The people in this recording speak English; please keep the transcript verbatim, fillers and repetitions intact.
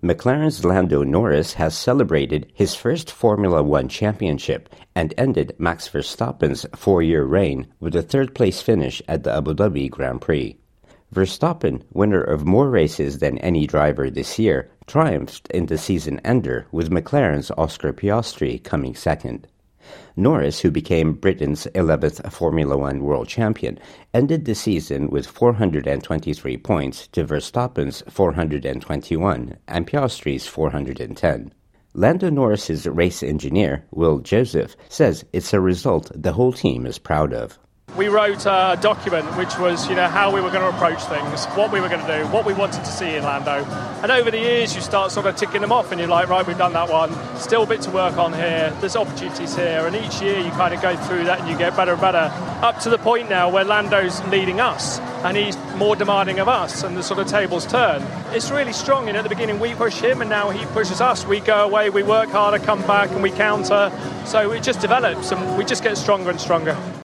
McLaren's Lando Norris has celebrated his first Formula One championship and ended Max Verstappen's four-year reign with a third-place finish at the Abu Dhabi Grand Prix. Verstappen, winner of more races than any driver this year, triumphed in the season-ender with McLaren's Oscar Piastri coming second. Norris, who became Britain's eleventh Formula One world champion, ended the season with four hundred twenty-three points to Verstappen's four hundred twenty-one and Piastri's four hundred ten. Lando Norris's race engineer, Will Joseph, says it's a result the whole team is proud of. We wrote a document which was, you know, how we were going to approach things, what we were going to do, what we wanted to see in Lando. And over the years, you start sort of ticking them off and you're like, right, we've done that one. Still a bit to work on here. There's opportunities here. And each year you kind of go through that and you get better and better. Up to the point now where Lando's leading us and he's more demanding of us and the sort of tables turn. It's really strong. You know, at the beginning we push him and now he pushes us. We go away, we work harder, come back and we counter. So it just develops and we just get stronger and stronger.